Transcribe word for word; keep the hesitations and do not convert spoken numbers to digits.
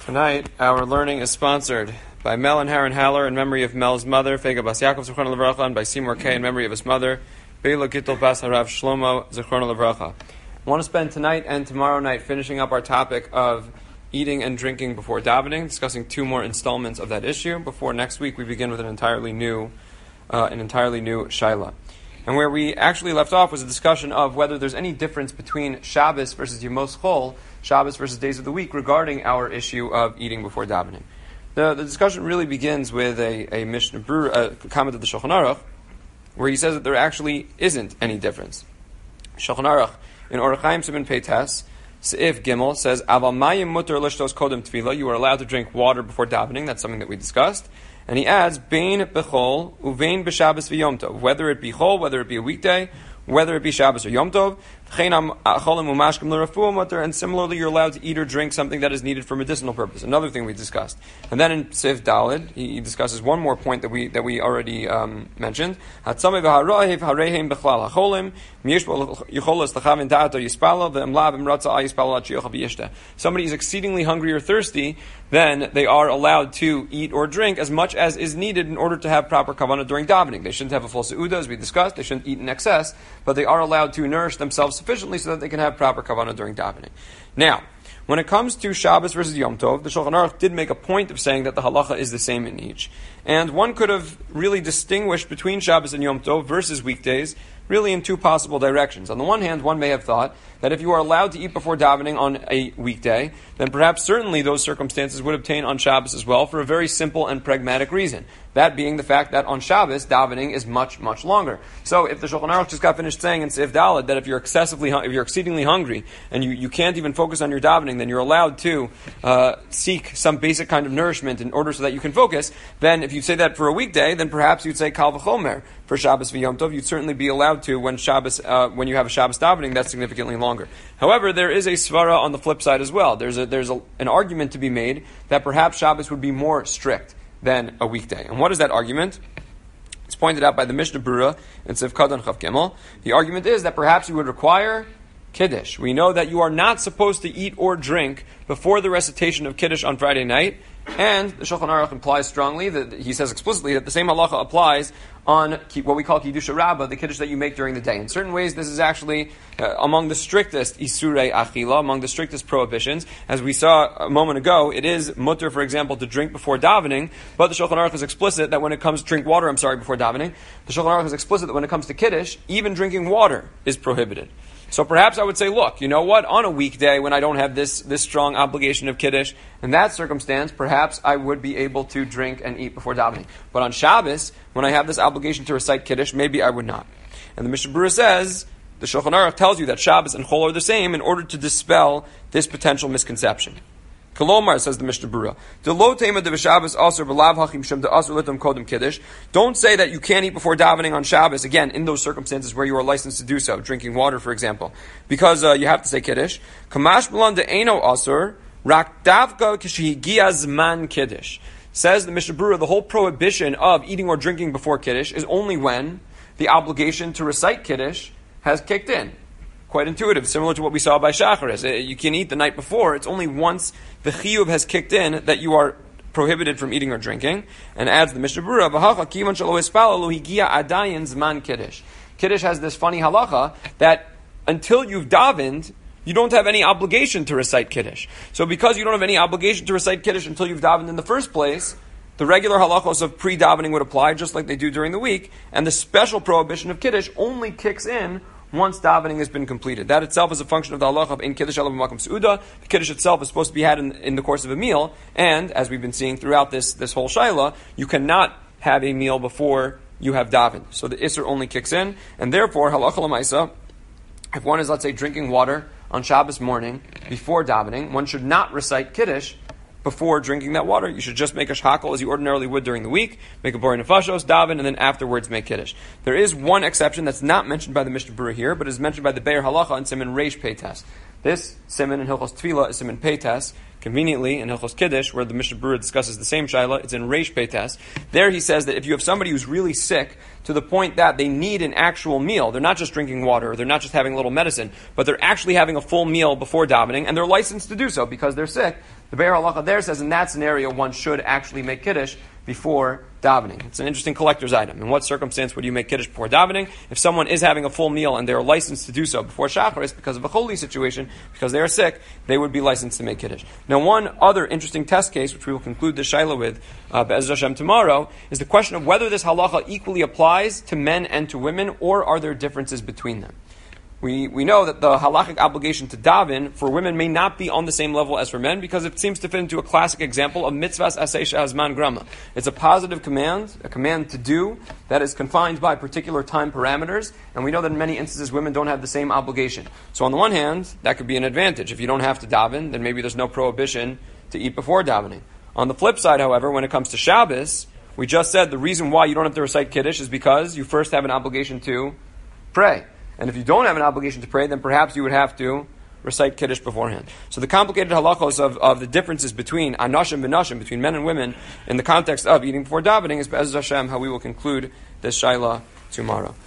Tonight, our learning is sponsored by Mel and Haron Haller in memory of Mel's mother, Fega Bas Yaakov Zechron Levracha, and by Seymour Kay in memory of his mother, Beila Gittel Bas Harav Shlomo Zechron Levracha. I want to spend tonight and tomorrow night finishing up our topic of eating and drinking before davening, discussing two more installments of that issue before next week we begin with an entirely new, uh, an entirely new shaila. And where we actually left off was a discussion of whether there's any difference between Shabbos versus Yemos Chol, Shabbos versus days of the week, regarding our issue of eating before davening. The, the discussion really begins with a, a Mishnah Berurah, a comment of the Shulchan Aruch, where he says that there actually isn't any difference. Shulchan Aruch, in Orach Chaim Siman Peites, Seif Gimel says, Aval mayim mutar lishtos kodem tefillah, you are allowed to drink water before davening. That's something that we discussed. And he adds, Bein bechol, uvein b'Shabbos v'Yom Tov. Whether it be chol, whether it be a weekday, whether it be Shabbos or Yom Tov, and similarly, you're allowed to eat or drink something that is needed for medicinal purpose. Another thing we discussed. And then in Sif Daled, he discusses one more point that we that we already um, mentioned. Somebody is exceedingly hungry or thirsty, then they are allowed to eat or drink as much as is needed in order to have proper kavanah during davening. They shouldn't have a full seudah, as we discussed. They shouldn't eat in excess, but they are allowed to nourish themselves sufficiently so that they can have proper kavanah during davening. Now, when it comes to Shabbos versus Yom Tov, the Shulchan Aruch did make a point of saying that the halacha is the same in each. And one could have really distinguished between Shabbos and Yom Tov versus weekdays really in two possible directions. On the one hand, one may have thought that if you are allowed to eat before davening on a weekday, then perhaps certainly those circumstances would obtain on Shabbos as well for a very simple and pragmatic reason. That being the fact that on Shabbos, davening is much, much longer. So if the Shulchan Aruch just got finished saying in Sif Daled that if you're excessively, if you're exceedingly hungry and you, you can't even focus on your davening, then you're allowed to uh, seek some basic kind of nourishment in order so that you can focus, then if you say that for a weekday, then perhaps you'd say Kal V'chomer for Shabbos v'Yom Tov. You'd certainly be allowed to when Shabbos, uh, when you have a Shabbos davening that's significantly longer. However, there is a svara on the flip side as well. There's a, there's a, an argument to be made that perhaps Shabbos would be more strict than a weekday. And what is that argument? It's pointed out by the Mishnah Berurah in Sif Kadon Chav Gimel. The argument is that perhaps you would require Kiddush. We know that you are not supposed to eat or drink before the recitation of Kiddush on Friday night, and the Shulchan Aruch implies strongly, that he says explicitly, that the same halacha applies on what we call Kiddush Rabbah, the Kiddush that you make during the day. In certain ways, this is actually uh, among the strictest Isurei Achila, among the strictest prohibitions. As we saw a moment ago, it is mutter, for example, to drink before davening, but the Shulchan Aruch is explicit that when it comes to drink water, I'm sorry, before davening, the Shulchan Aruch is explicit that when it comes to Kiddush, even drinking water is prohibited. So perhaps I would say, look, you know what? On a weekday, when I don't have this, this strong obligation of Kiddush, in that circumstance, perhaps I would be able to drink and eat before davening. But on Shabbos, when I have this obligation to recite Kiddush, maybe I would not. And the Mishnah Berurah says, the Shulchan Aruch tells you that Shabbos and Chol are the same in order to dispel this potential misconception. Kolomar, says the Mishnah Berurah, don't say that you can't eat before davening on Shabbos, again, in those circumstances where you are licensed to do so, drinking water, for example, because uh, you have to say Kiddush. Kamash Milan de'eno asur, rak davka k'shehigia zman Kiddush. Says the Mishnah Berurah, the whole prohibition of eating or drinking before Kiddush is only when the obligation to recite Kiddush has kicked in. Quite intuitive, similar to what we saw by Shacharis. You can eat the night before. It's only once the chiyuv has kicked in that you are prohibited from eating or drinking. And adds the Mishnah Berurah, Kiddush. Kiddush has this funny halacha that until you've davened, you don't have any obligation to recite Kiddush. So because you don't have any obligation to recite Kiddush until you've davened in the first place, the regular halachos of pre-davening would apply just like they do during the week, and the special prohibition of Kiddush only kicks in once davening has been completed. That itself is a function of the halacha of in Kiddush alav b'makom seudah. The Kiddush itself is supposed to be had in, in the course of a meal, and as we've been seeing throughout this, this whole shaila, you cannot have a meal before you have davened. So the Isser only kicks in, and therefore, halacha l'maisa, if one is, let's say, drinking water on Shabbos morning before davening, one should not recite Kiddush before drinking that water. You should just make a shachakol as you ordinarily would during the week, make a bori nefashos, daven, and then afterwards make Kiddush. There is one exception that's not mentioned by the Mishnah Berurah here, but is mentioned by the Be'er Halacha in Siman Reish Peites. This Siman in Hilchos Tefillah is Siman Peites. Conveniently, in Hilchos Kiddush, where the Mishnah Berurah discusses the same shaila, it's in Reish Peites. There he says that if you have somebody who's really sick to the point that they need an actual meal, they're not just drinking water, or they're not just having a little medicine, but they're actually having a full meal before davening, and they're licensed to do so because they're sick, The Be'er Halacha there says in that scenario one should actually make Kiddush before davening. It's an interesting collector's item. In what circumstance would you make Kiddush before davening? If someone is having a full meal and they are licensed to do so before Shacharis because of a holy situation, because they are sick, they would be licensed to make Kiddush. Now, one other interesting test case, which we will conclude the Shaila with uh, Be'ez Hashem tomorrow, is the question of whether this halacha equally applies to men and to women, or are there differences between them. We we know that the halachic obligation to daven for women may not be on the same level as for men, because it seems to fit into a classic example of mitzvahs aseisha hazman grama. It's a positive command, a command to do that is confined by particular time parameters, and we know that in many instances women don't have the same obligation. So on the one hand, that could be an advantage. If you don't have to daven, then maybe there's no prohibition to eat before davening. On the flip side, however, when it comes to Shabbos, we just said the reason why you don't have to recite Kiddush is because you first have an obligation to pray. And if you don't have an obligation to pray, then perhaps you would have to recite Kiddush beforehand. So the complicated halachos of, of the differences between anashim and nashim, between men and women, in the context of eating before davening, is Be'ez Hashem how we will conclude this Shaila tomorrow.